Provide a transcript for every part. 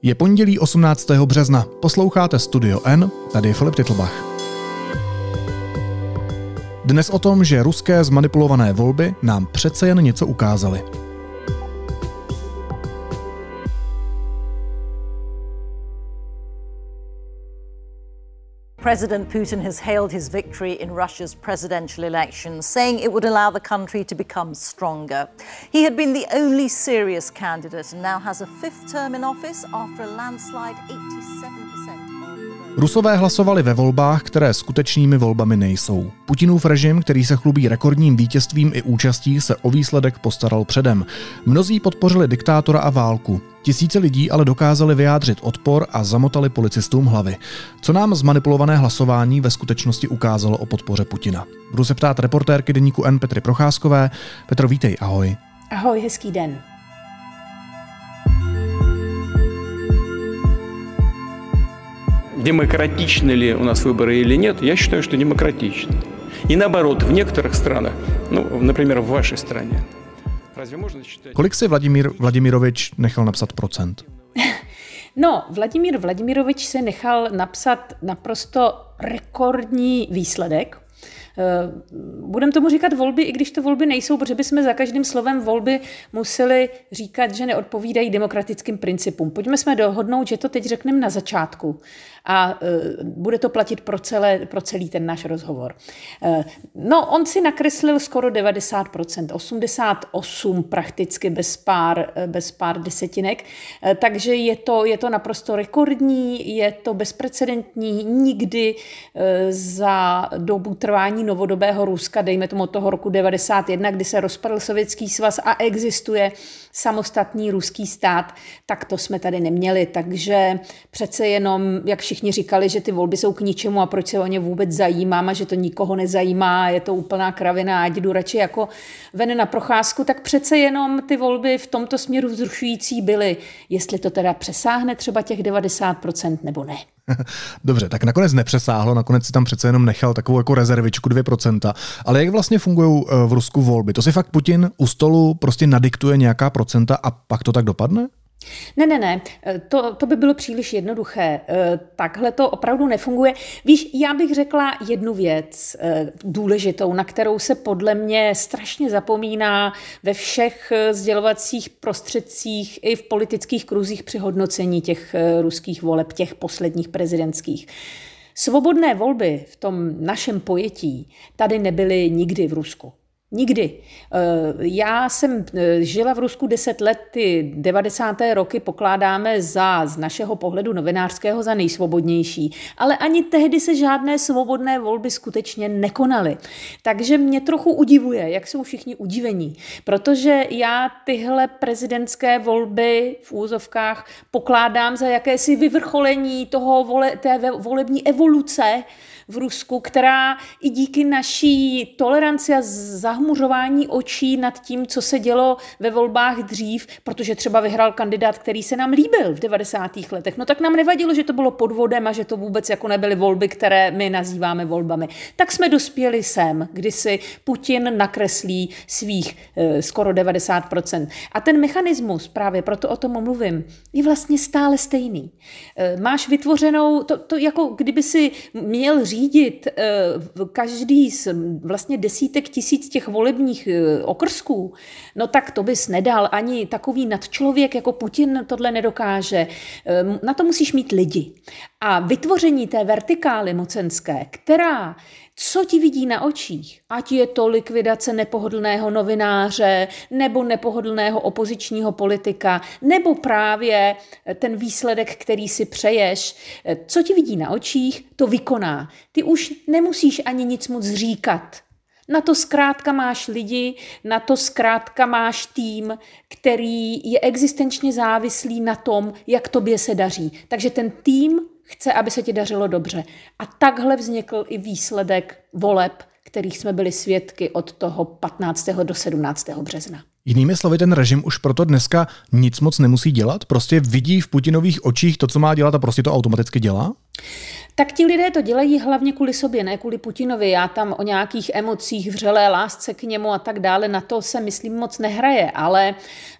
Je pondělí 18. března. Posloucháte Studio N, tady je Filip Titlbach. Dnes o tom, že ruské zmanipulované volby nám přece jen něco ukázaly. President Putin has hailed his victory in Russia's presidential election, saying it would allow the country to become stronger. He had been the only serious candidate and now has a fifth term in office after a landslide 87%. Rusové hlasovali ve volbách, které skutečnými volbami nejsou. Putinův režim, který se chlubí rekordním vítězstvím i účastí, se o výsledek postaral předem. Mnozí podpořili diktátora a válku. Tisíce lidí ale dokázali vyjádřit odpor a zamotali policistům hlavy. Co nám zmanipulované hlasování ve skutečnosti ukázalo o podpoře Putina? Budu se ptát reportérky deníku N Petry Procházkové. Petro, vítej, ahoj. Ahoj, hezký den. Демократичны ли у нас выборы или нет, я считаю, что демократичны. И наоборот, в некоторых странах, например, в вашей стране. Разве можно считать... Kolik si Vladimirovič nechal napsat procent? No, Vladimír Vladimirovič se nechal napsat naprosto rekordní výsledek. Budeme tomu říkat volby, i když to volby nejsou, protože bychom za každým slovem volby museli říkat, že neodpovídají demokratickým principům. Pojďme jsme dohodnout, že to teď řekneme na začátku a bude to platit pro celý ten náš rozhovor. No, on si nakreslil skoro 90%, 88% prakticky bez pár desetinek, takže je to naprosto rekordní, je to bezprecedentní, nikdy za dobu trvání novodobého Ruska, dejme tomu od toho roku 91, kdy se rozpadl Sovětský svaz a existuje samostatný ruský stát, tak to jsme tady neměli. Takže přece jenom, jak všichni říkali, že ty volby jsou k ničemu a proč se o ně vůbec zajímám a že to nikoho nezajímá, je to úplná kravina, ať jdu radši jako ven na procházku, tak přece jenom ty volby v tomto směru vzrušující byly. Jestli to teda přesáhne třeba těch 90% nebo ne. Dobře, tak nakonec nepřesáhlo, nakonec si tam přece jenom nechal takovou jako rezervičku 2%. Ale jak vlastně fungují v Rusku volby? To si fakt Putin u stolu prostě nadiktuje nějaká procenta a pak to tak dopadne? Ne, to by bylo příliš jednoduché. Takhle to opravdu nefunguje. Víš, já bych řekla jednu věc důležitou, na kterou se podle mě strašně zapomíná ve všech sdělovacích prostředcích i v politických kruzích při hodnocení těch ruských voleb, těch posledních prezidentských. Svobodné volby v tom našem pojetí tady nebyly nikdy v Rusku. Nikdy. Já jsem žila v Rusku 10 let, ty 90. roky pokládáme z našeho pohledu novinářského za nejsvobodnější, ale ani tehdy se žádné svobodné volby skutečně nekonaly. Takže mě trochu udivuje, jak jsou všichni udivení, protože já tyhle prezidentské volby v úzovkách pokládám za jakési vyvrcholení té volební evoluce v Rusku, která i díky naší toleranci a zahmuřování očí nad tím, co se dělo ve volbách dřív, protože třeba vyhrál kandidát, který se nám líbil v 90. letech, no tak nám nevadilo, že to bylo podvodem a že to vůbec jako nebyly volby, které my nazýváme volbami. Tak jsme dospěli sem, kdy si Putin nakreslí svých skoro 90%. A ten mechanismus, právě proto o tom mluvím, je vlastně stále stejný. Máš vytvořenou, to jako kdyby si měl řídit každý z vlastně desítek tisíc těch volebních okrsků, no tak to bys nedal. Ani takový nadčlověk jako Putin tohle nedokáže. Na to musíš mít lidi. A vytvoření té vertikály mocenské, která co ti vidí na očích, ať je to likvidace nepohodlného novináře nebo nepohodlného opozičního politika, nebo právě ten výsledek, který si přeješ, co ti vidí na očích, to vykoná. Ty už nemusíš ani nic moc říkat. Na to zkrátka máš lidi, na to zkrátka máš tým, který je existenčně závislý na tom, jak tobě se daří. Takže ten tým chce, aby se ti dařilo dobře. A takhle vznikl i výsledek voleb, kterých jsme byli svědky od toho 15. do 17. března. Jinými slovy, ten režim už proto dneska nic moc nemusí dělat? Prostě vidí v Putinových očích to, co má dělat a prostě to automaticky dělá? Tak ti lidé to dělají hlavně kvůli sobě, ne kvůli Putinovi. Já tam o nějakých emocích, vřelé lásce k němu a tak dále, na to se myslím moc nehraje, ale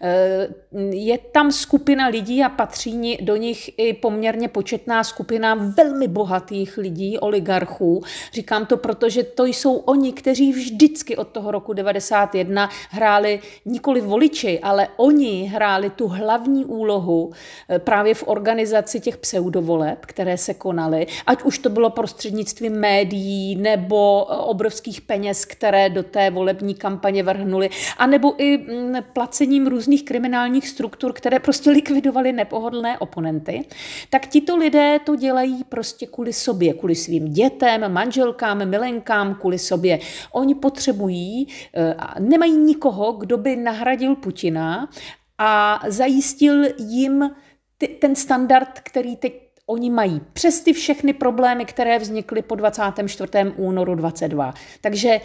je tam skupina lidí a patří do nich i poměrně početná skupina velmi bohatých lidí, oligarchů. Říkám to, protože to jsou oni, kteří vždycky od toho roku 91 hráli nikoli voliči, ale oni hráli tu hlavní úlohu právě v organizaci těch pseudovoleb, které se konaly, ať už to bylo prostřednictvím médií nebo obrovských peněz, které do té volební kampaně vrhnuli, anebo i placením různých kriminálních struktur, které prostě likvidovaly nepohodlné oponenty, tak tito lidé to dělají prostě kvůli sobě, kvůli svým dětem, manželkám, milenkám, kvůli sobě. Oni potřebují, nemají nikoho, kdo by nahradil Putina a zajistil jim ten standard, který teď oni mají. Přes ty všechny problémy, které vznikly po 24. únoru 22. Takže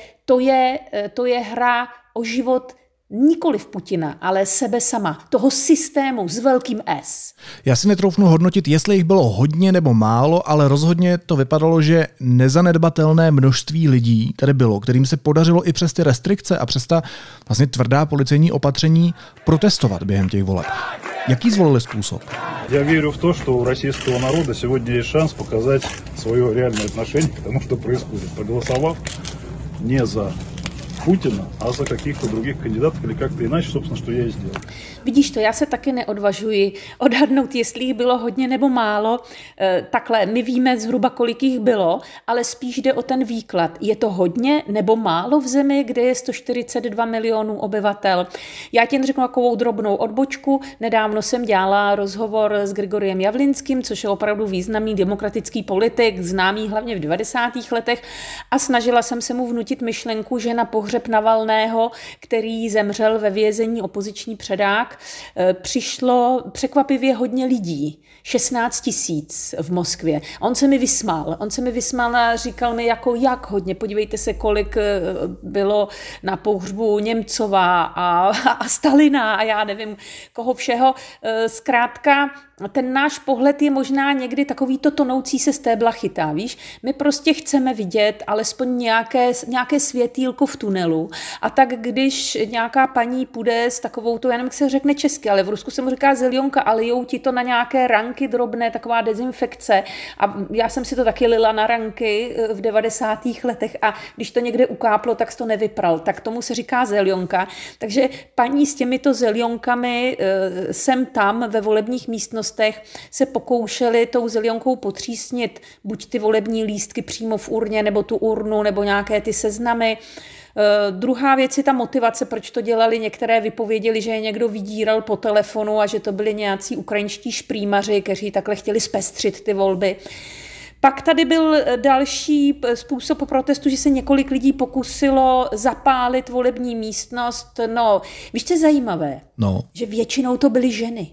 to je hra o život nikoliv Putina, ale sebe sama, toho systému s velkým S. Já si netroufnu hodnotit, jestli jich bylo hodně nebo málo, ale rozhodně to vypadalo, že nezanedbatelné množství lidí tady bylo, kterým se podařilo i přes ty restrikce a přes ta vlastně tvrdá policejní opatření protestovat během těch voleb. Jaký zvolili způsob? Я верю в то, что у российского народа сегодня есть шанс показать свое реальное отношение к тому, что происходит, проголосовав не за Putina, a za каких-то других кандидатов или как-то иначе, собственно, что я и сделал. Vidíš to, já se taky neodvažuji odhadnout, jestli jich bylo hodně nebo málo. Takhle, my víme zhruba, kolik jich bylo, ale spíš jde o ten výklad. Je to hodně nebo málo v zemi, kde je 142 milionů obyvatel? Já ti řeknu takovou drobnou odbočku. Nedávno jsem dělala rozhovor s Grigoriem Javlinským, což je opravdu významný demokratický politik, známý hlavně v 90. letech, a snažila jsem se mu vnutit myšlenku, že na pohřeb Navalného, který zemřel ve vězení, opoziční předák, přišlo překvapivě hodně lidí. 16 000 v Moskvě. On se mi vysmál a říkal mi, jako jak hodně. Podívejte se, kolik bylo na pohřbu Němcova a Stalina a já nevím koho všeho. Zkrátka, ten náš pohled je možná někdy takový to tonoucí se stébla chytá, víš? My prostě chceme vidět alespoň nějaké světýlko v tunelu. A tak když nějaká paní půjde s takovou, to já nevím, jak se řekne česky, ale v Rusku se mu říká zelionka a lijou ti to na nějaké ranky drobné, taková dezinfekce. A já jsem si to taky lila na ranky v 90. letech a když to někde ukáplo, tak to nevypral. Tak tomu se říká zelionka. Takže paní s těmito zelionkami sem tam ve volebních místnostech se pokoušeli tou zelionkou potřísnit buď ty volební lístky přímo v urně, nebo tu urnu, nebo nějaké ty seznamy. Druhá věc je ta motivace, proč to dělali. Některé vypověděli, že je někdo vydíral po telefonu a že to byli nějací ukrajinští šprýmaři, kteří takhle chtěli zpestřit ty volby. Pak tady byl další způsob protestu, že se několik lidí pokusilo zapálit volební místnost. No, víš, co je zajímavé? No. Že většinou to byly ženy.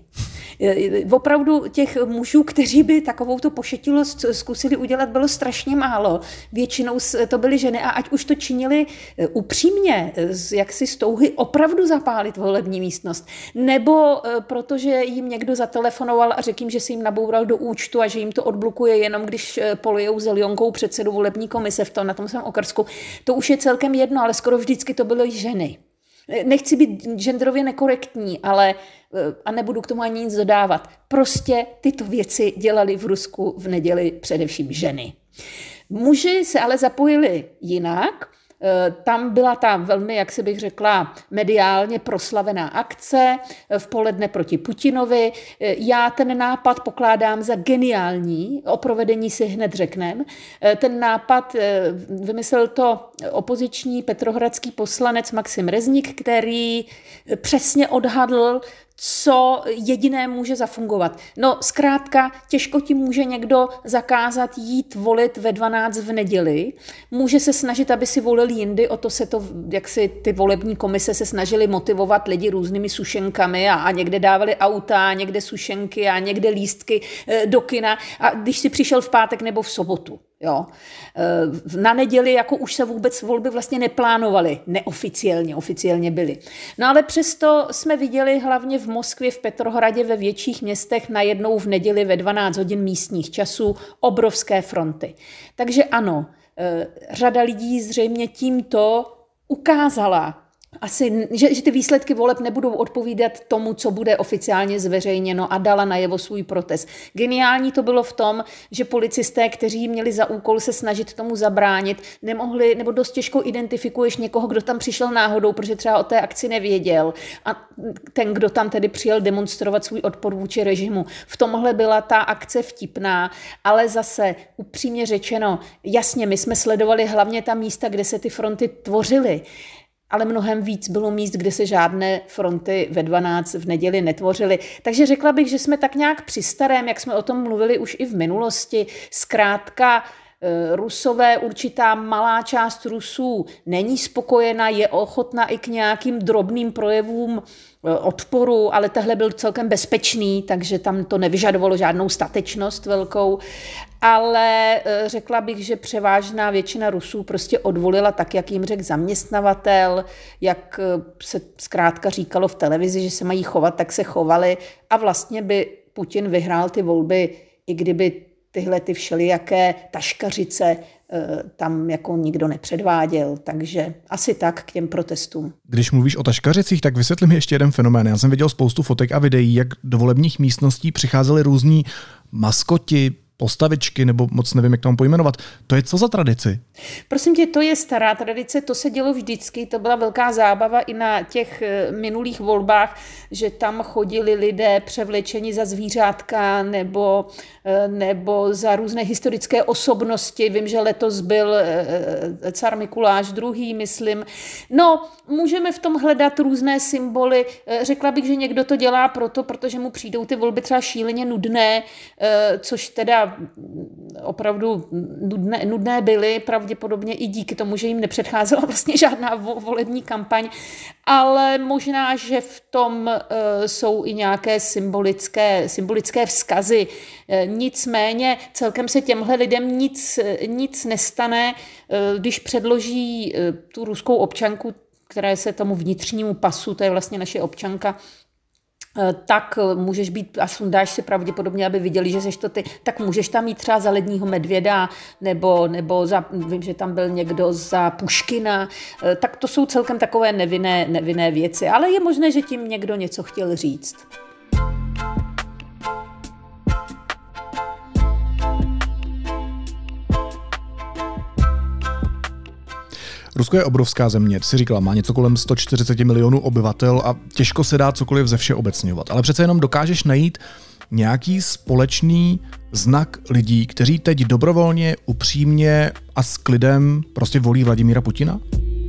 Opravdu těch mužů, kteří by takovouto pošetilost zkusili udělat, bylo strašně málo. Většinou to byly ženy a ať už to činili upřímně, jaksi z touhy opravdu zapálit volební místnost, nebo protože jim někdo zatelefonoval a řekl jim, že si jim naboural do účtu a že jim to odblokuje jenom, když polijou zelionkou předsedu volební komise na tom svém okrsku. To už je celkem jedno, ale skoro vždycky to byly ženy. Nechci být genderově nekorektní, ale a nebudu k tomu ani nic dodávat. Prostě tyto věci dělali v Rusku v neděli především ženy. Muži se ale zapojili jinak. Tam byla ta velmi, jak se bych řekla, mediálně proslavená akce v poledne proti Putinovi. Já ten nápad pokládám za geniální, o provedení si hned řekneme. Ten nápad vymyslel to opoziční petrohradský poslanec Maxim Rezník, který přesně odhadl, co jediné může zafungovat. No zkrátka, těžko ti může někdo zakázat jít volit ve 12 v neděli. Může se snažit, aby si volili jindy, o to se to, jak si ty volební komise se snažili motivovat lidi různými sušenkami a někde dávali auta, někde sušenky a někde lístky do kina. A když si přišel v pátek nebo v sobotu. Jo. Na neděli jako už se vůbec volby vlastně neplánovaly, neoficiálně, oficiálně byly. No ale přesto jsme viděli hlavně v Moskvě, v Petrohradě, ve větších městech najednou v neděli ve 12 hodin místních časů obrovské fronty. Takže ano, řada lidí zřejmě tímto ukázala, asi, že ty výsledky voleb nebudou odpovídat tomu, co bude oficiálně zveřejněno, a dala najevo svůj protest. Geniální to bylo v tom, že policisté, kteří měli za úkol se snažit tomu zabránit, nemohli, nebo dost těžko identifikuješ někoho, kdo tam přišel náhodou, protože třeba o té akci nevěděl, a ten, kdo tam tedy přijel demonstrovat svůj odpor vůči režimu. V tomhle byla ta akce vtipná, ale zase upřímně řečeno, jasně, my jsme sledovali hlavně ta místa, kde se ty fronty tvořily, ale mnohem víc bylo míst, kde se žádné fronty ve 12 v neděli netvořily. Takže řekla bych, že jsme tak nějak při starém, jak jsme o tom mluvili už i v minulosti. Zkrátka Rusové, určitá malá část Rusů není spokojena, je ochotna i k nějakým drobným projevům odporu, ale tehle byl celkem bezpečný, takže tam to nevyžadovalo žádnou statečnost velkou. Ale řekla bych, že převážná většina Rusů prostě odvolila tak, jak jim řekl zaměstnavatel, jak se zkrátka říkalo v televizi, že se mají chovat, tak se chovali, a vlastně by Putin vyhrál ty volby, i kdyby tyhle ty všelijaké taškařice tam jako nikdo nepředváděl, takže asi tak k těm protestům. Když mluvíš o taškařicích, tak vysvětli mi ještě jeden fenomén. Já jsem viděl spoustu fotek a videí, jak do volebních místností přicházeli různí maskoti, postavičky, nebo moc nevím, jak tomu pojmenovat. To je co za tradici? Prosím tě, to je stará tradice, to se dělo vždycky, to byla velká zábava i na těch minulých volbách, že tam chodili lidé převlečeni za zvířátka nebo za různé historické osobnosti. Vím, že letos byl car Mikuláš II., myslím. No, můžeme v tom hledat různé symboly. Řekla bych, že někdo to dělá protože mu přijdou ty volby třeba šíleně nudné, což teda opravdu nudné byly, pravděpodobně i díky tomu, že jim nepředcházela vlastně žádná volební kampaň, ale možná, že v tom jsou i nějaké symbolické vzkazy. Nicméně celkem se těmhle lidem nic nestane, když předloží tu ruskou občanku, která se tomu vnitřnímu pasu, to je vlastně naše občanka, tak můžeš být a sundáš si pravděpodobně, aby viděli, že seš to ty, tak můžeš tam mít třeba za ledního medvěda, nebo vím, že tam byl někdo za Puškina, tak to jsou celkem takové nevinné věci, ale je možné, že tím někdo něco chtěl říct. Rusko je obrovská země, ty jsi říkala, má něco kolem 140 milionů obyvatel a těžko se dá cokoliv ze všeobecňovat. Ale přece jenom dokážeš najít nějaký společný znak lidí, kteří teď dobrovolně, upřímně a s klidem prostě volí Vladimíra Putina?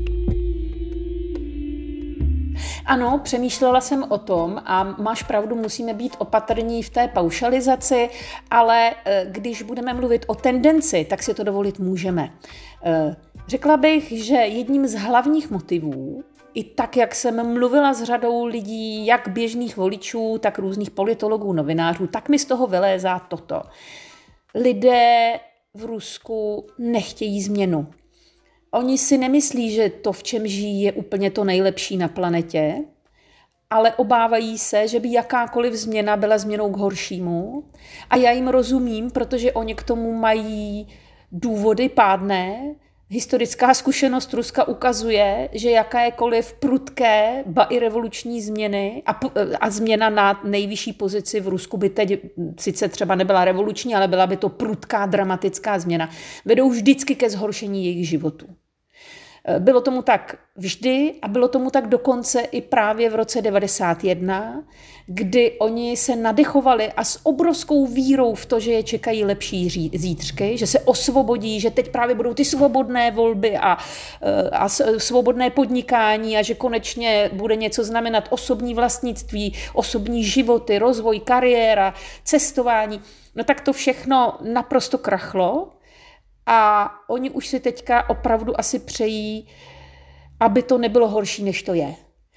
Ano, přemýšlela jsem o tom a máš pravdu, musíme být opatrní v té paušalizaci, ale když budeme mluvit o tendenci, tak si to dovolit můžeme. Řekla bych, že jedním z hlavních motivů, i tak, jak jsem mluvila s řadou lidí, jak běžných voličů, tak různých politologů, novinářů, tak mi z toho vylézá toto. Lidé v Rusku nechtějí změnu. Oni si nemyslí, že to, v čem žijí, je úplně to nejlepší na planetě, ale obávají se, že by jakákoliv změna byla změnou k horšímu. A já jim rozumím, protože oni k tomu mají důvody pádné. Historická zkušenost Ruska ukazuje, že jakékoliv prudké, ba i revoluční změny a změna na nejvyšší pozici v Rusku by teď sice třeba nebyla revoluční, ale byla by to prudká, dramatická změna, vedou vždycky ke zhoršení jejich životů. Bylo tomu tak vždy a bylo tomu tak dokonce i právě v roce 1991, kdy oni se nadechovali a s obrovskou vírou v to, že je čekají lepší zítřky, že se osvobodí, že teď právě budou ty svobodné volby a svobodné podnikání a že konečně bude něco znamenat osobní vlastnictví, osobní životy, rozvoj, kariéra, cestování. No tak to všechno naprosto krachlo. A oni už si teďka opravdu asi přejí, aby to nebylo horší, než to je.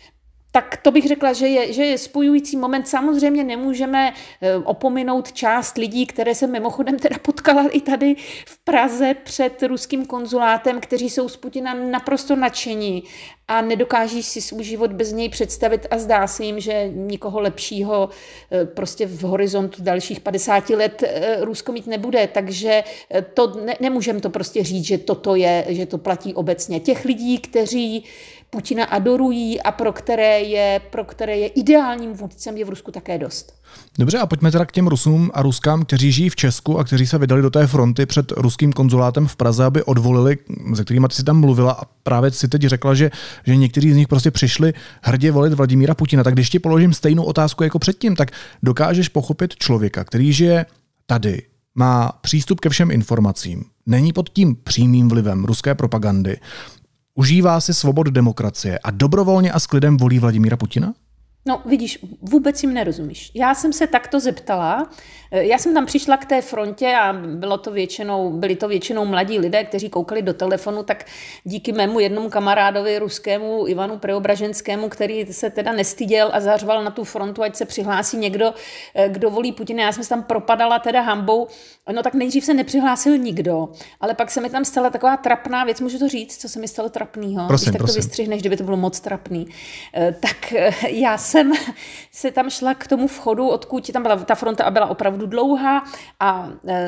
Tak to bych řekla, že je spojující moment. Samozřejmě nemůžeme opominout část lidí, které jsem mimochodem teda potkala i tady v Praze před ruským konzulátem, kteří jsou z Putina naprosto nadšení a nedokáží si svůj život bez něj představit a zdá se jim, že nikoho lepšího prostě v horizontu dalších 50 let Rusko mít nebude. Takže to nemůžeme to prostě říct, že že to platí obecně. Těch lidí, kteří Putina adorují a pro které je ideálním vůdcem, je v Rusku také dost. Dobře, a pojďme teda k těm Rusům a Ruskám, kteří žijí v Česku a kteří se vydali do té fronty před ruským konzulátem v Praze, aby odvolili, se kterými ty si tam mluvila a právě si teď řekla, že někteří z nich prostě přišli hrdě volit Vladimíra Putina. Tak když ti položím stejnou otázku jako předtím, tak dokážeš pochopit člověka, který žije tady, má přístup ke všem informacím, není pod tím přímým vlivem ruské propagandy, užívá si svobod demokracie a dobrovolně a s klidem volí Vladimíra Putina? No vidíš, vůbec jim nerozumíš. Já jsem se takto zeptala, já jsem tam přišla k té frontě a byli to většinou mladí lidé, kteří koukali do telefonu, tak díky mému jednomu kamarádovi ruskému Ivanu Preobraženskému, který se teda nestyděl a zařval na tu frontu, ať se přihlásí někdo, kdo volí Putina. Já jsem se tam propadala teda hanbou, no tak nejdřív se nepřihlásil nikdo, ale pak se mi tam stala taková trapná věc, můžu to říct, co se mi stalo trapnýho? Prosím. To vystřihneš, kdyby to bylo moc trapný. Tak já jsem se tam šla k tomu vchodu, odkud tam byla ta fronta a byla opravdu dlouhá a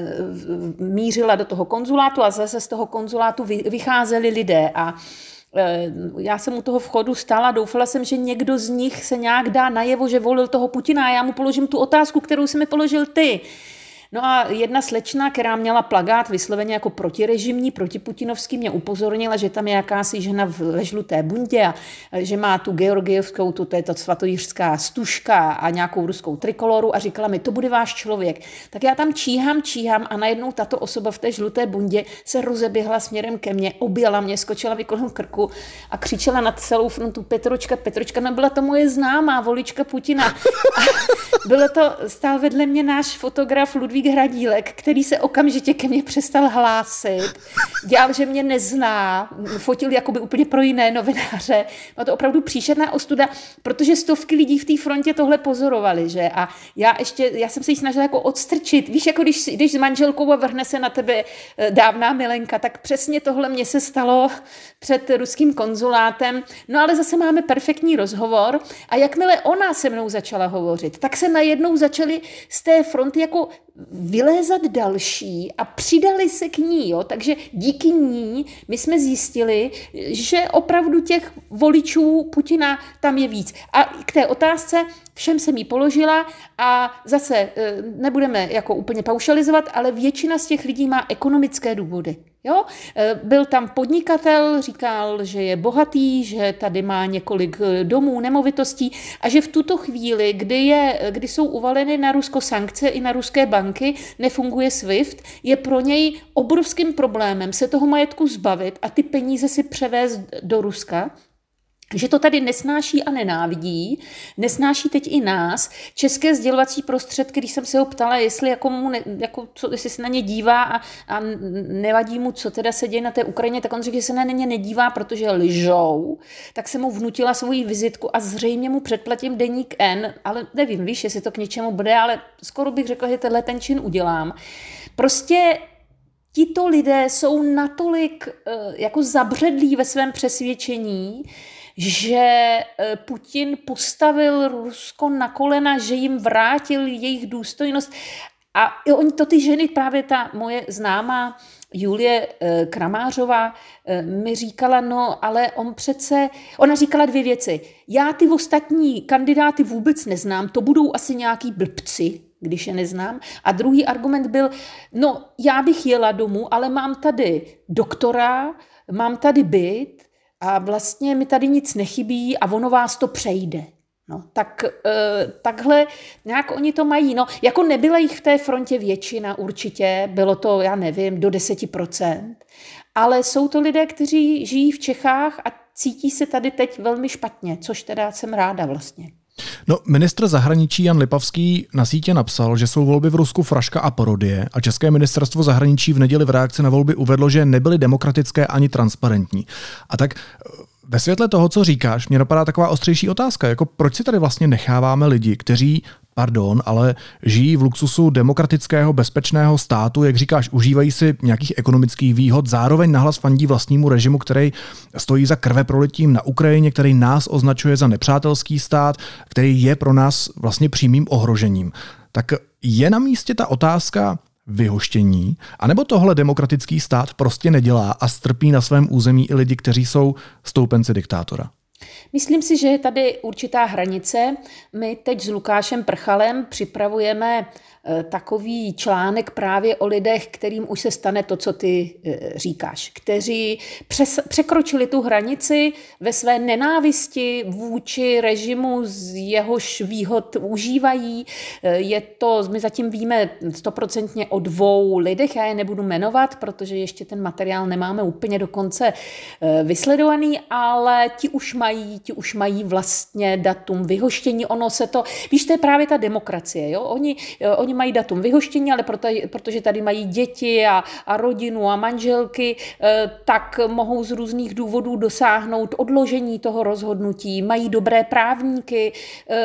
mířila do toho konzulátu a zase z toho konzulátu vycházeli lidé a já jsem u toho vchodu stála, doufala jsem, že někdo z nich se nějak dá najevo, že volil toho Putina a já mu položím tu otázku, kterou jsi mi položil ty. No a jedna slečna, která měla plakát vysloveně jako protirežimní, protiputinovský, mě upozornila, že tam je jakási žena ve žluté bundě a že má tu georgievskou, to je to svatojířská stužka a nějakou ruskou trikoloru a říkala mi, to bude váš člověk. Tak já tam číhám a najednou tato osoba v té žluté bundě se rozeběhla směrem ke mně, objela mě, skočila mi kolem krku a křičela na celou frontu Petročka, no byla to moje známá volička Putina. A stál vedle mě náš fotograf Ludvík Hradílek, který se okamžitě ke mně přestal hlásit. Dělal, že mě nezná, fotil jakoby úplně pro jiné novináře. Byla to opravdu příšerná ostuda, protože stovky lidí v té frontě tohle pozorovali, že? A já jsem se jí snažila jako odstrčit. Víš, jako když jdeš s manželkou a vrhne se na tebe dávná milenka, tak přesně tohle mně se stalo před ruským konzulátem. No ale zase máme perfektní rozhovor a jakmile ona se mnou začala hovořit, tak se najednou začaly z té fronty jako vylézat další a přidali se k ní. Jo? Takže díky ní my jsme zjistili, že opravdu těch voličů Putina tam je víc. A k té otázce všem jsem jí položila a zase nebudeme jako úplně paušalizovat, ale většina z těch lidí má ekonomické důvody. Jo? Byl tam podnikatel, říkal, že je bohatý, že tady má několik domů, nemovitostí a že v tuto chvíli, kdy jsou uvaleny na Rusko sankce i na ruské banky, nefunguje SWIFT, je pro něj obrovským problémem se toho majetku zbavit a ty peníze si převést do Ruska. Že to tady nesnáší a nenávidí, nesnáší teď i nás. České sdělovací prostředky, když jsem se ho ptala, jestli jestli se na ně dívá a nevadí mu, co teda se děje na té Ukrajině, tak on řekl, že se na ně nedívá, protože lžou. Tak jsem mu vnutila svoji vizitku a zřejmě mu předplatím Deník N, ale nevím, víš, jestli to k něčemu bude, ale skoro bych řekla, že ten čin udělám. Prostě tito lidé jsou natolik jako zabředlí ve svém přesvědčení, že Putin postavil Rusko na kolena, že jim vrátil jejich důstojnost. A oni to ty ženy, právě ta moje známá Julie Kramářová mi říkala, no ale ona říkala dvě věci. Já ty ostatní kandidáty vůbec neznám, to budou asi nějaký blbci, když je neznám. A druhý argument byl, no já bych jela domů, ale mám tady doktora, mám tady byt, a vlastně mi tady nic nechybí a ono vás to přejde. No, tak takhle nějak oni to mají. No, jako nebyla jich v té frontě většina určitě, bylo to, já nevím, do 10%, ale jsou to lidé, kteří žijí v Čechách a cítí se tady teď velmi špatně, což teda jsem ráda vlastně. No, ministr zahraničí Jan Lipavský na sítě napsal, že jsou volby v Rusku fraška a parodie a České ministerstvo zahraničí v neděli v reakci na volby uvedlo, že nebyly demokratické ani transparentní. A tak ve světle toho, co říkáš, mě napadá taková ostřejší otázka, jako proč si tady vlastně necháváme lidi, kteří, ale žijí v luxusu demokratického, bezpečného státu, jak říkáš, užívají si nějakých ekonomických výhod, zároveň nahlas fandí vlastnímu režimu, který stojí za krveprolitím na Ukrajině, který nás označuje za nepřátelský stát, který je pro nás vlastně přímým ohrožením. Tak je na místě ta otázka vyhoštění, anebo tohle demokratický stát prostě nedělá a strpí na svém území i lidi, kteří jsou stoupenci diktátora? Myslím si, že je tady určitá hranice. My teď s Lukášem Prchalem připravujeme takový článek právě o lidech, kterým už se stane to, co ty říkáš, kteří překročili tu hranici ve své nenávisti vůči režimu, z jehož výhod užívají. My zatím víme 100% o 2 lidech, já je nebudu jmenovat, protože ještě ten materiál nemáme úplně do konce vysledovaný, ale ti už mají vlastně datum vyhoštění. Ono se to, víš, to je právě ta demokracie, jo? Oni mají datum vyhoštění, ale protože tady mají děti a rodinu a manželky, tak mohou z různých důvodů dosáhnout odložení toho rozhodnutí, mají dobré právníky,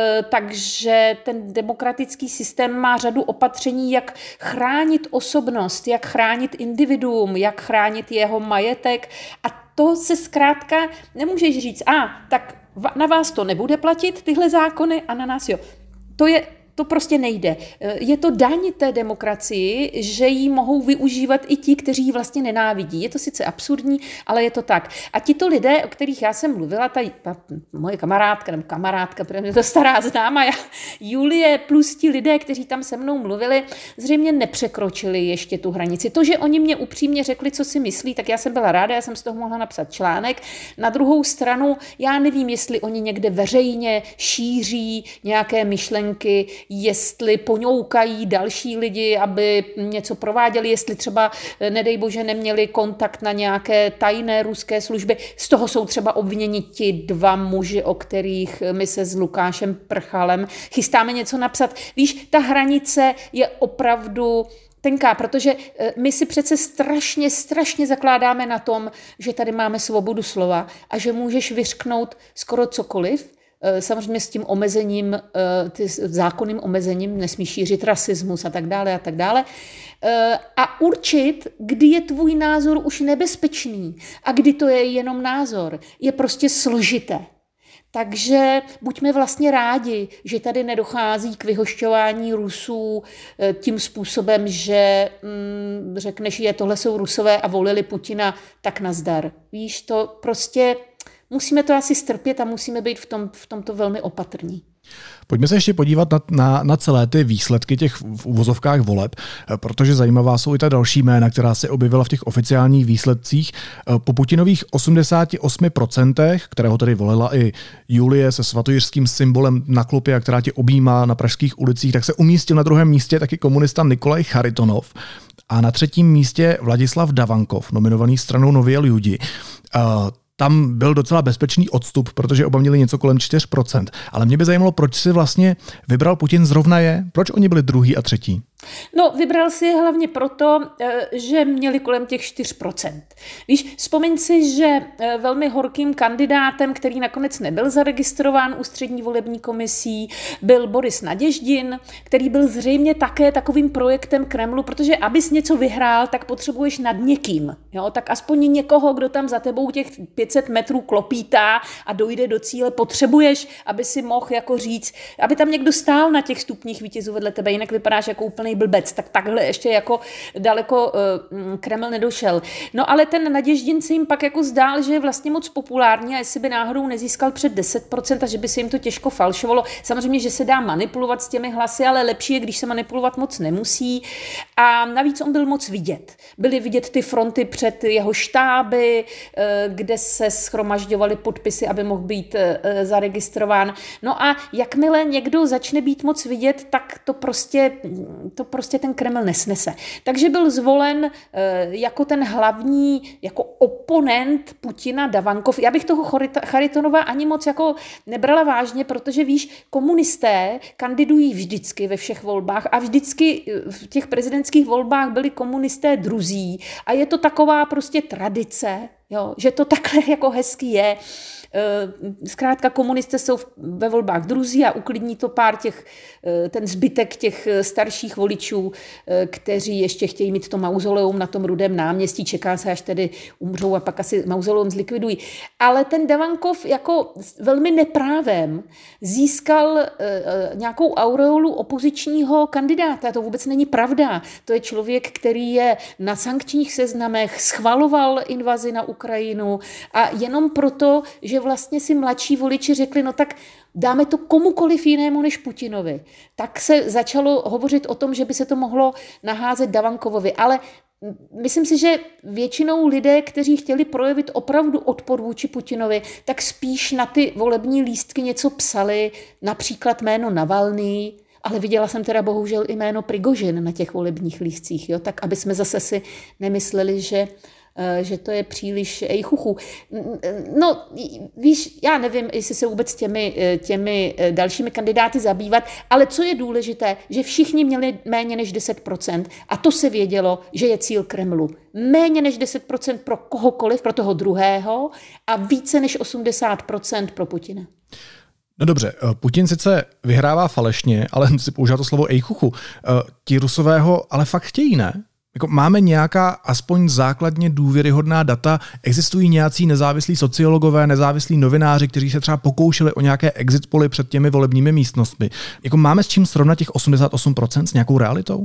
takže ten demokratický systém má řadu opatření, jak chránit osobnost, jak chránit individuum, jak chránit jeho majetek, a to se zkrátka nemůžeš říct, tak na vás to nebude platit, tyhle zákony, a na nás jo. To prostě nejde. Je to daň té demokracii, že ji mohou využívat i ti, kteří ji vlastně nenávidí. Je to sice absurdní, ale je to tak. A tito lidé, o kterých já jsem mluvila, ta moje kamarádka, protože mě to stará známa, Julie plus ti lidé, kteří tam se mnou mluvili, zřejmě nepřekročili ještě tu hranici. To, že oni mě upřímně řekli, co si myslí, tak já jsem byla ráda, já jsem z toho mohla napsat článek. Na druhou stranu, já nevím, jestli oni někde veřejně šíří nějaké myšlenky, jestli poňoukají další lidi, aby něco prováděli, jestli třeba, nedej bože, neměli kontakt na nějaké tajné ruské služby. Z toho jsou třeba obviněni ti 2 muži, o kterých my se s Lukášem Prchalem chystáme něco napsat. Víš, ta hranice je opravdu tenká, protože my si přece strašně zakládáme na tom, že tady máme svobodu slova a že můžeš vyřknout skoro cokoliv. Samozřejmě s tím omezením, zákonným omezením, nesmíš šířit rasismus a tak dále. A určit, kdy je tvůj názor už nebezpečný a kdy to je jenom názor, je prostě složité. Takže buďme vlastně rádi, že tady nedochází k vyhošťování Rusů tím způsobem, že řekneš, že tohle jsou Rusové a volili Putina, tak nazdar. Víš, to prostě musíme to asi strpět a musíme být v tomto velmi opatrní. Pojďme se ještě podívat na celé ty výsledky těch v uvozovkách voleb, protože zajímavá jsou i ta další jména, která se objevila v těch oficiálních výsledcích. Po Putinových 88%, kterého tedy volila i Julie se svatojířským symbolem na klopě, a která tě objímá na pražských ulicích, tak se umístil na druhém místě taky komunista Nikolaj Charitonov a na 3. místě Vladislav Davankov, nominovaný stranou Nově Lidi. Tam byl docela bezpečný odstup, protože oba měli něco kolem 4%. Ale mě by zajímalo, proč si vlastně vybral Putin zrovna je? Proč oni byli 2. a 3.? No, vybral si je hlavně proto, že měli kolem těch 4%. Víš, vzpomeň si, že velmi horkým kandidátem, který nakonec nebyl zaregistrován ústřední volební komisí, byl Boris Naděždin, který byl zřejmě také takovým projektem Kremlu, protože abys něco vyhrál, tak potřebuješ nad někým. Jo? Tak aspoň někoho, kdo tam za tebou těch 500 metrů klopítá a dojde do cíle, potřebuješ, aby si mohl jako říct, aby tam někdo stál na těch stupních vítězů vedle tebe, jinak vypadáš jako úplný blbec. Tak takhle ještě jako daleko Kreml nedošel. No ale ten Naděždin se jim pak jako zdál, že je vlastně moc populární a jestli by náhodou nezískal před 10% a že by se jim to těžko falšovalo. Samozřejmě, že se dá manipulovat s těmi hlasy, ale lepší je, když se manipulovat moc nemusí. A navíc on byl moc vidět. Byly vidět ty fronty před jeho štáby, kde se shromažďovaly podpisy, aby mohl být zaregistrován. No a jakmile někdo začne být moc vidět, tak to prostě ten Kreml nesnese. Takže byl zvolen jako ten hlavní, jako oponent Putina Davankov. Já bych toho Charitonova ani moc jako nebrala vážně, protože víš, komunisté kandidují vždycky ve všech volbách a vždycky v těch prezidentských volbách byli komunisté druzí a je to taková prostě tradice, Jo? Že to takhle jako hezky je. Zkrátka komunisté jsou ve volbách druzí a uklidní to ten zbytek těch starších voličů, kteří ještě chtějí mít to mauzoleum na tom Rudém náměstí, čeká se, až tedy umřou a pak asi mauzoleum zlikvidují. Ale ten Devankov jako velmi neprávem získal nějakou aureolu opozičního kandidáta. To vůbec není pravda. To je člověk, který je na sankčních seznamech, schvaloval invazi na Ukrajinu a jenom proto, že vlastně si mladší voliči řekli, no tak dáme to komukoliv jinému než Putinovi. Tak se začalo hovořit o tom, že by se to mohlo naházet Devankovovi. Ale myslím si, že většinou lidé, kteří chtěli projevit opravdu odpor vůči Putinovi, tak spíš na ty volební lístky něco psali, například jméno Navalný, ale viděla jsem teda bohužel i jméno Prigožin na těch volebních lístcích, jo? Tak aby jsme zase si nemysleli, že to je příliš ejchuchu. No, víš, já nevím, jestli se vůbec těmi dalšími kandidáty zabývat, ale co je důležité, že všichni měli méně než 10% a to se vědělo, že je cíl Kremlu. Méně než 10% pro kohokoliv, pro toho druhého a více než 80% pro Putina. No dobře, Putin sice vyhrává falešně, ale si používá to slovo ejchuchu. Ti Rusové ho ale fakt chtějí, ne? Jako máme nějaká aspoň základně důvěryhodná data, existují nějací nezávislí sociologové, nezávislí novináři, kteří se třeba pokoušeli o nějaké exit poly před těmi volebními místnostmi. Jako máme s čím srovnat těch 88% s nějakou realitou?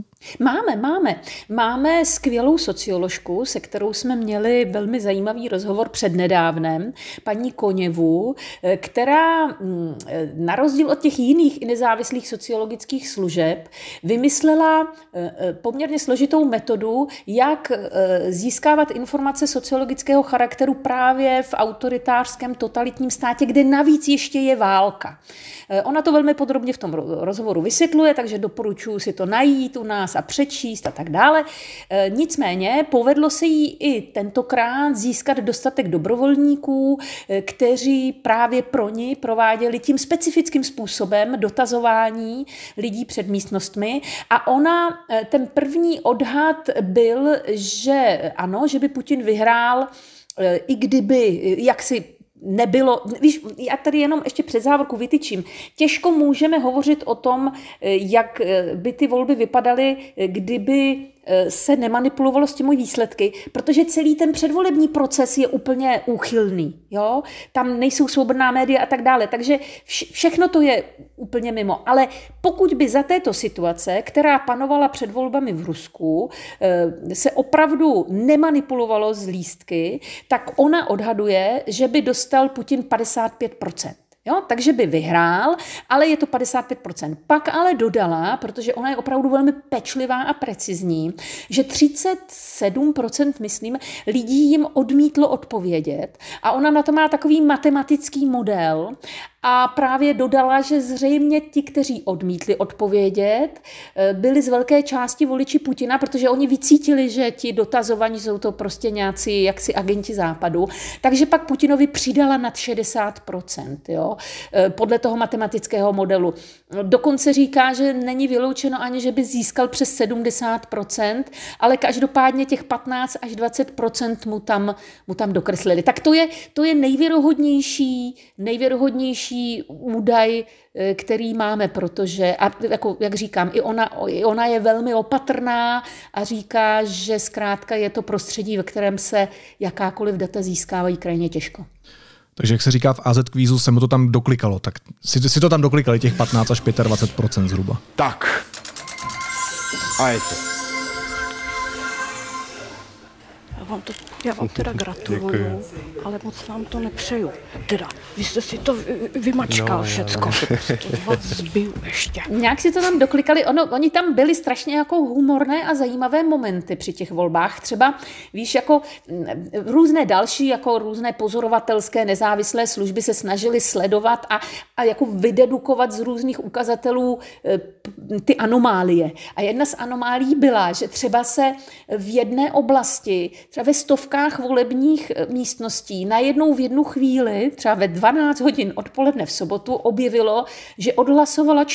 Máme skvělou socioložku, se kterou jsme měli velmi zajímavý rozhovor přednedávnem, paní Koněvu, která na rozdíl od těch jiných nezávislých sociologických služeb vymyslela poměrně složitou metodu, jak získávat informace sociologického charakteru právě v autoritářském totalitním státě, kde navíc ještě je válka. Ona to velmi podrobně v tom rozhovoru vysvětluje, takže doporučuji si to najít u nás a přečíst a tak dále. Nicméně povedlo se jí i tentokrát získat dostatek dobrovolníků, kteří právě pro ní prováděli tím specifickým způsobem dotazování lidí před místnostmi a ona, ten první odhad byl, že ano, že by Putin vyhrál, i kdyby jaksi nebylo, víš, já tady jenom ještě před závorku vytyčím, těžko můžeme hovořit o tom, jak by ty volby vypadaly, kdyby se nemanipulovalo s těmi výsledky, protože celý ten předvolební proces je úplně úchylný. Jo? Tam nejsou svobodná média a tak dále. Takže všechno to je úplně mimo. Ale pokud by za této situace, která panovala před volbami v Rusku, se opravdu nemanipulovalo z lístky, tak ona odhaduje, že by dostal Putin 55%. Jo, takže by vyhrál, ale je to 55%. Pak ale dodala, protože ona je opravdu velmi pečlivá a precizní, že 37%, myslím, lidí jim odmítlo odpovědět a ona na to má takový matematický model a právě dodala, že zřejmě ti, kteří odmítli odpovědět, byli z velké části voliči Putina, protože oni vycítili, že ti dotazovaní jsou to prostě nějací jaksi agenti západu. Takže pak Putinovi přidala nad 60%, jo, podle toho matematického modelu. Dokonce říká, že není vyloučeno ani, že by získal přes 70%, ale každopádně těch 15 až 20% mu tam dokreslili. Tak to je nejvěrohodnější údaj, který máme, protože, a jako, jak říkám, i ona je velmi opatrná a říká, že zkrátka je to prostředí, ve kterém se jakákoliv data získávají krajně těžko. Takže jak se říká v AZ kvízu, se mu to tam doklikalo, tak si to tam doklikali těch 15 až 25% zhruba. Tak. A je to. Já vám teda gratuluju, ale moc vám to nepřeju. Teda, vy jste si to vymačkal všecko, to vás zbiju ještě. Nějak si to tam doklikali, oni tam byli strašně jako humorné a zajímavé momenty při těch volbách. Třeba, víš, jako různé další, jako různé pozorovatelské nezávislé služby se snažili sledovat a jako vydedukovat z různých ukazatelů ty anomálie. A jedna z anomálí byla, že třeba se v jedné oblasti třeba ve stovkách volebních místností najednou v jednu chvíli, třeba ve 12 hodin odpoledne v sobotu, objevilo, že odhlasovala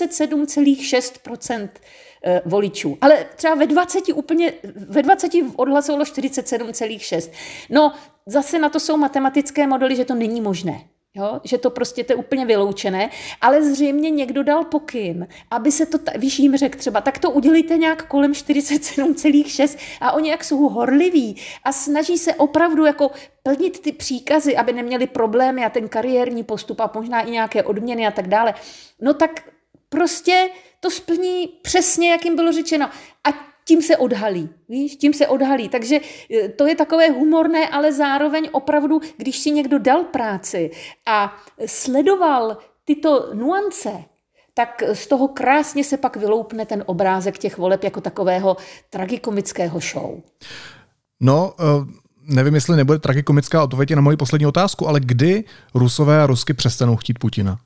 47,6% voličů. Ale třeba ve 20 odhlasovalo 47,6. No, zase na to jsou matematické modely, že to není možné. Jo? Že to prostě to je úplně vyloučené, ale zřejmě někdo dal pokyn, aby se to, víš, jim řekl třeba, tak to udělejte nějak kolem 47,6 a oni jak jsou horliví a snaží se opravdu jako plnit ty příkazy, aby neměli problémy a ten kariérní postup a možná i nějaké odměny a tak dále. No tak prostě to splní přesně, jak jim bylo řečeno. A tím se odhalí, víš, tím se odhalí. Takže to je takové humorné, ale zároveň opravdu, když si někdo dal práci a sledoval tyto nuance, tak z toho krásně se pak vyloupne ten obrázek těch voleb jako takového tragikomického show. No, nevím, jestli nebude tragikomická odpověď na moji poslední otázku, ale kdy Rusové a Rusky přestanou chtít Putina?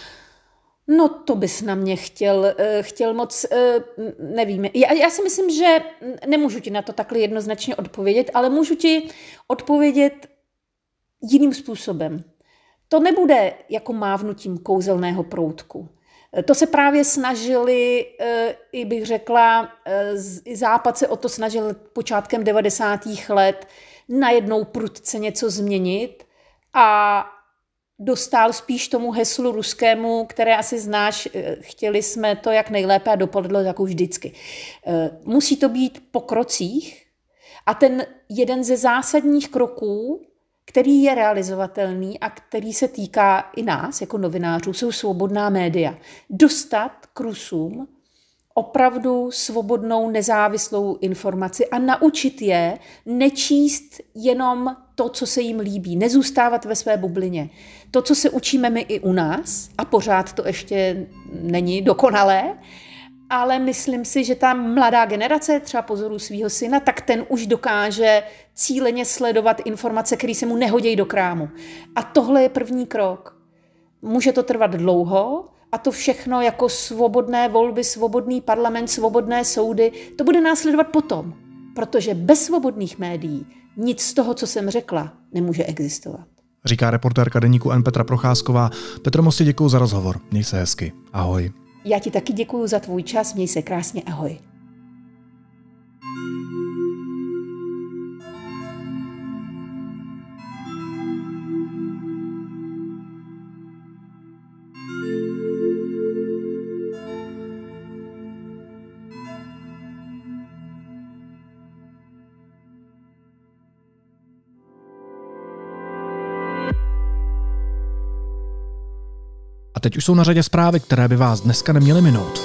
No to bys na mě chtěl moc, nevím. Já si myslím, že nemůžu ti na to takhle jednoznačně odpovědět, ale můžu ti odpovědět jiným způsobem. To nebude jako mávnutím kouzelného proutku. To se právě snažili, i bych řekla, Západ se o to snažil počátkem 90. let najednou prudce něco změnit a dostal spíš tomu heslu ruskému, které asi znáš, chtěli jsme to jak nejlépe a dopadlo jako vždycky. Musí to být po krocích a ten jeden ze zásadních kroků, který je realizovatelný a který se týká i nás jako novinářů, jsou svobodná média. Dostat k Rusům opravdu svobodnou, nezávislou informaci a naučit je nečíst jenom to, co se jim líbí, nezůstávat ve své bublině. To, co se učíme my i u nás, a pořád to ještě není dokonalé, ale myslím si, že ta mladá generace, třeba pozoru svého syna, tak ten už dokáže cíleně sledovat informace, které se mu nehodí do krámu. A tohle je první krok. Může to trvat dlouho, a to všechno jako svobodné volby, svobodný parlament, svobodné soudy, to bude následovat potom. Protože bez svobodných médií nic z toho, co jsem řekla, nemůže existovat. Říká reportérka deníku N Petra Procházková. Petro, moc ti děkuju za rozhovor. Měj se hezky. Ahoj. Já ti taky děkuju za tvůj čas. Měj se krásně. Ahoj. A teď už jsou na řadě zprávy, které by vás dneska neměly minout.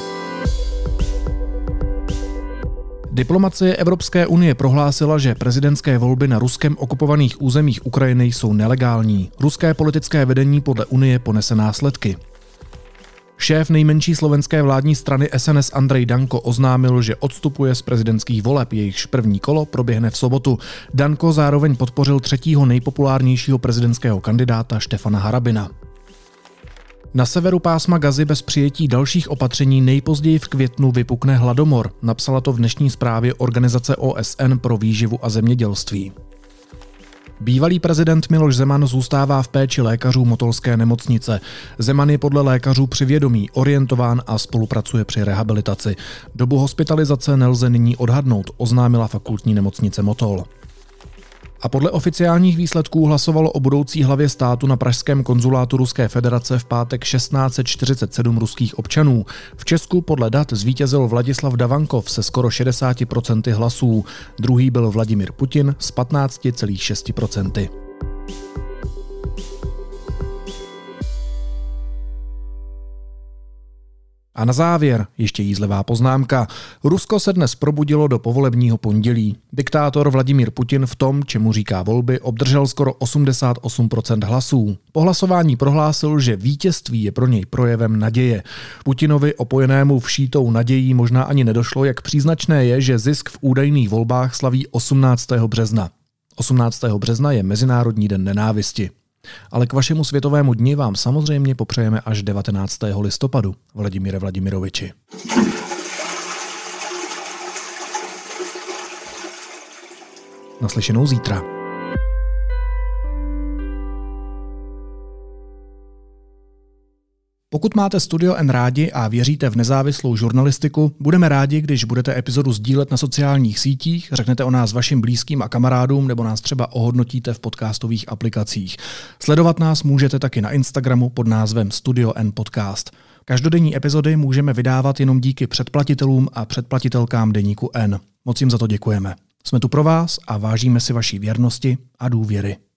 Diplomacie Evropské unie prohlásila, že prezidentské volby na ruskem okupovaných územích Ukrajiny jsou nelegální. Ruské politické vedení podle unie ponese následky. Šéf nejmenší slovenské vládní strany SNS Andrej Danko oznámil, že odstupuje z prezidentských voleb, jejichž první kolo proběhne v sobotu. Danko zároveň podpořil třetího nejpopulárnějšího prezidentského kandidáta Štefana Harabina. Na severu pásma Gazy bez přijetí dalších opatření nejpozději v květnu vypukne hladomor, napsala to v dnešní zprávě Organizace OSN pro výživu a zemědělství. Bývalý prezident Miloš Zeman zůstává v péči lékařů motolské nemocnice. Zeman je podle lékařů při vědomí, orientován a spolupracuje při rehabilitaci. Dobu hospitalizace nelze nyní odhadnout, oznámila fakultní nemocnice Motol. A podle oficiálních výsledků hlasovalo o budoucí hlavě státu na pražském konzulátu Ruské federace v pátek 1647 ruských občanů. V Česku podle dat zvítězil Vladislav Davankov se skoro 60% hlasů. Druhý byl Vladimír Putin s 15,6%. A na závěr ještě jízlivá poznámka. Rusko se dnes probudilo do povolebního pondělí. Diktátor Vladimír Putin v tom, čemu říká volby, obdržel skoro 88% hlasů. Po hlasování prohlásil, že vítězství je pro něj projevem naděje. Putinovi opojenému všítou nadějí možná ani nedošlo, jak příznačné je, že zisk v údajných volbách slaví 18. března. 18. března je Mezinárodní den nenávisti. Ale k vašemu světovému dni vám samozřejmě popřejeme až 19. listopadu. Vladimíre Vladimiroviči. Naslyšenou zítra. Pokud máte Studio N rádi a věříte v nezávislou žurnalistiku, budeme rádi, když budete epizodu sdílet na sociálních sítích, řeknete o nás vašim blízkým a kamarádům nebo nás třeba ohodnotíte v podcastových aplikacích. Sledovat nás můžete taky na Instagramu pod názvem Studio N Podcast. Každodenní epizody můžeme vydávat jenom díky předplatitelům a předplatitelkám deníku N. Moc jim za to děkujeme. Jsme tu pro vás a vážíme si vaší věrnosti a důvěry.